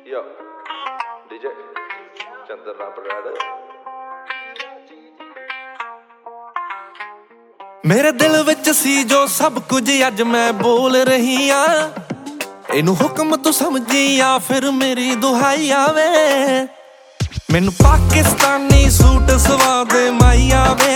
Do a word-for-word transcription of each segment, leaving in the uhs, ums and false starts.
Yo, D J, Chandra Brother. ਮੇਰੇ ਦਿਲ ਵਿੱਚ ਸੀ ਜੋ ਸਭ ਕੁਝ ਅੱਜ ਮੈਂ ਬੋਲ ਰਹੀ ਆ, ਇਹਨੂੰ ਹੁਕਮ ਤੂੰ ਸਮਝੀ ਆ ਫਿਰ ਮੇਰੀ ਦੁਹਾਈ ਆਵੇ। ਮੈਨੂੰ ਪਾਕਿਸਤਾਨੀ ਸੂਟ ਸਵਾ ਦੇ ਮਾਈ ਆਵੇ,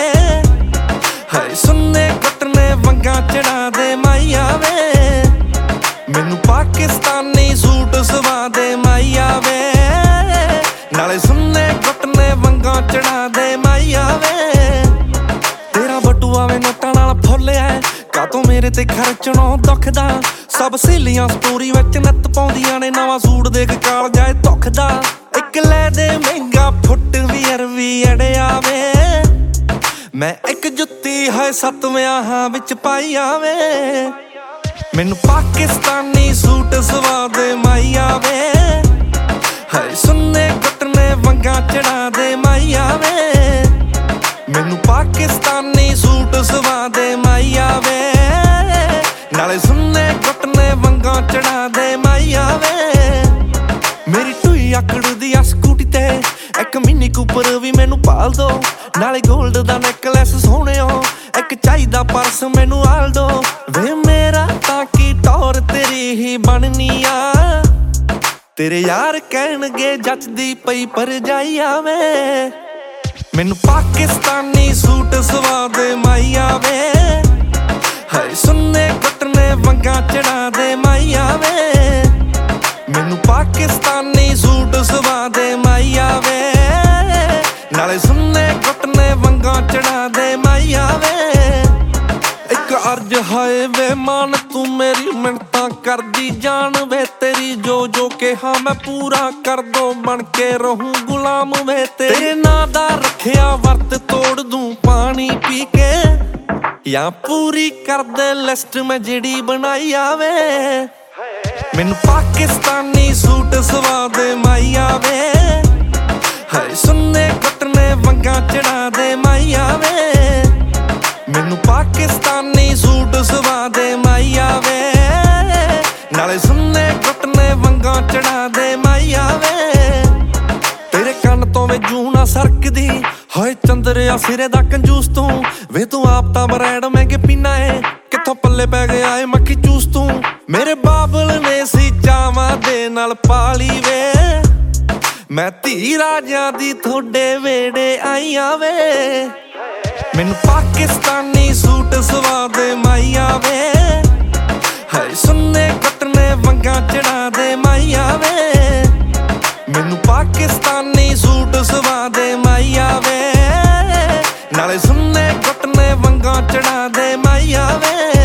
ਹਾਏ ਸੁੰਨੇ ਕੱਟਨੇ ਵੰਗਾਂ ਚੜਾ ਦੇ ਮਾਈ ਆਵੇ। ਮੈਨੂੰ ਪਾਕਿਸਤਾਨੀ ਸੂਟ ਸਵਾ ਦੇ ਮਾਈ ਆਵੇ, ਨਾਲੇ ਸੁੰਨੇ ਕੱਟਨੇ ਵੰਗਾਂ ਚੜਾ ਦੇ ਮਾਈ ਆਵੇ। ਤੇਰਾ ਬਟੂਆ ਵੇ ਨੋਟਾਂ ਨਾਲ ਫੁੱਲਿਆ, ਕਾਤੋਂ ਮੇਰੇ ਤੇ ਖਰਚਣੋਂ ਦੁਖਦਾ। ਸਭ ਸਹੇਲੀਆਂ ਸਟੋਰੀ ਵਿੱਚ ਨਿੱਤ ਪਾਉਂਦੀਆਂ ਨੇ ਨਵਾਂ ਸੂਟ ਦੇਖ ਕਾਲ ਜਾਏ ਦੁਖਦਾ। ਇੱਕ ਲੈ ਦੇ ਮਹਿੰਗਾ ਫੁੱਟ ਵੀਅਰ ਵੀ ਅੜਿਆ ਵੇ, ਮੈਂ ਇੱਕ ਜੁੱਤੀ ਹੈ ਸੱਤ ਵਿਆਹਾਂ ਵਿੱਚ ਪਾਈ ਆਵੇ। ਮੈਨੂੰ ਪਾਕਿਸਤਾਨੀ ਸੂਟ ਸਵਾ ਦੇ ਮਾਈ ਆਵੇ, ਹਾਏ ਸੁੰਨੇ ਕੱਟਨੇ ਵੰਗਾਂ ਚੜਾ ਦੇ ਮਾਈ ਆਵੇ। ਮੈਨੂੰ ਪਾਕਿਸਤਾਨੀ ਸੂਟ ਸਵਾ ਦੇ ਮਾਈ ਆਵੇ, ਨਾਲੇ ਸੁੰਨੇ ਕੱਟਨੇ ਵੰਗਾਂ ਚੜਾ ਦੇ ਮਾਈ ਆਵੇ। ਮੇਰੀ ਟੂਈ ਆਕੜਦੀ ਆ ਸਕੂਟੀ ਤੇ, ਇੱਕ ਮਿੰਨੀ ਕੂਪਰ ਵੀ ਮੈਨੂੰ ਪਾਲ ਦੋ, ਨਾਲੇ ਗੋਲਡ ਦਾ ਨੈਕਲੈਸ ਸੋਹਣਿਓ, ਇੱਕ ਚਾਹੀਦਾ ਪਰਸ ਮੈਨੂੰ ਆਲ ਦੋ। ਵੇ ਮੇਰਾ ਤਾਂ ਕੀ ਟੌਰ ਤੇਰੀ ਹੀ ਬਣਨੀ ਆ, ਤੇਰੇ ਯਾਰ ਕਹਿਣਗੇ ਜੱਚਦੀ ਪਈ ਭਰਜਾਈ ਆਵੇ। ਮੈਨੂੰ ਪਾਕਿਸਤਾਨੀ ਸੂਟ ਸਵਾ ਦੇ ਮਾਈ ਆਵੇ, ਹਾਏ ਸੁੰਨੇ ਕੱਟਨੇ ਵੰਗਾਂ ਚੜਾ ਦੇ ਮਾਈ ਆਵੇ। ਮੈਨੂੰ ਪਾਕਿਸਤਾਨੀ ਸੂਟ ਸਵਾ ਦੇ ਮਾਈ ਆਵੇ, ਨਾਲੇ ਸੁੰਨੇ ਕੱਟਨੇ ਵੰਗਾਂ ਚੜਾ ਦੇ ਮਾਈ ਆਵੇ। ਇੱਕ ਅਰਜ਼ ਹਾਏ ਵੇ ਮਾਨ ਤੂੰ ਮੇਰੀ ਮਿੰਨਤਾਂ ਕਰਦੀ ਜਾਣ ਵੇ, ਤੇਰੀ ਜੋ ਜੋ ਕਿਹਾ ਮੈਂ ਪੂਰਾ ਕਰ ਦੋ, ਬਣ ਕੇ ਰਹੂੰ ਗੁਲਾਮ ਵੇ ਤੇਰੇ ਨਾਂ ਦਾ ਰੱਖਿਆ ਵਰਤ ਤੋੜ ਦੂੰ ਪਾਣੀ ਪੀ ਕੇ, ਜਾਂ ਪੂਰੀ ਕਰ ਦੇ ਲਿਸਟ ਮੈਂ ਜਿਹੜੀ ਬਣਾਈ ਆਵੇ। ਮੈਨੂੰ ਪਾਕਿਸਤਾਨੀ ਸੂਟ ਸਵਾ ਦੇ ਮਾਈ ਆਵੇ, ਹਾਏ ਸੁੰਨੇ ਕੱਟਨੇ ਵੰਗਾਂ ਚੜਾ ਦੇ ਮਾਈ ਆਵੇ। ਮੈਨੂੰ ਪਾਕਿਸਤਾਨੀ ਸੂਟ ਸਵਾ ਦੇ ਮਾਈ ਆਵੇ, ਨਾਲੇ ਸੁੰਨੇ ਕੱਟਨੇ ਵੰਗਾਂ ਚੜਾ ਦੇ ਮਾਈ ਆਵੇ। ਤੇਰੇ ਕੰਨ ਤੋਂ ਵੇ ਜੂੰ ਨਾ ਸਰਕਦੀ, ਹਾਏ ਚੰਦਰਿਆ ਸਿਰੇ ਦਾ ਕੰਜੂਸ ਤੂੰ ਵੇ, ਤੂੰ ਆਪ ਤਾਂ ਬਰੈਡ ਮਹਿੰਗੇ ਪੀਨਾ ਏ, ਕਿੱਥੋਂ ਪੱਲੇ ਪੈ ਗਿਆ ਏ ਮੱਖੀ ਚੂਸ ਤੂੰ। ਮੇਰੇ ਬਾਬਲ ਨੇ ਸੀ ਚਾਵਾਂ ਦੇ ਨਾਲ ਪਾਲੀ ਵੇ, ਮੈਂ ਧੀ ਰਾਜਿਆਂ ਦੀ ਥੋੜੇ ਵੇੜੇ ਆਈ ਆਵੇ। ਮੈਨੂੰ ਪਾਕਿਸਤਾਨੀ ਸੂਟ ਸਵਾ ਦੇ ਮਾਈ ਆਵੇ, ਹਾਏ ਸੁੰਨੇ ਕੱਟਨੇ ਵੰਗਾਂ ਚੜਾ ਦੇ ਮਾਈ ਆਵੇ। ਮੈਨੂੰ ਪਾਕਿਸਤਾਨੀ ਸੂਟ ਸਵਾ ਦੇ ਮਾਈ ਆਵੇ, ਨਾਲੇ ਸੁੰਨੇ ਕੱਟਨੇ ਵੰਗਾਂ ਚੜਾ ਦੇ ਮਾਈ ਆਵੇ।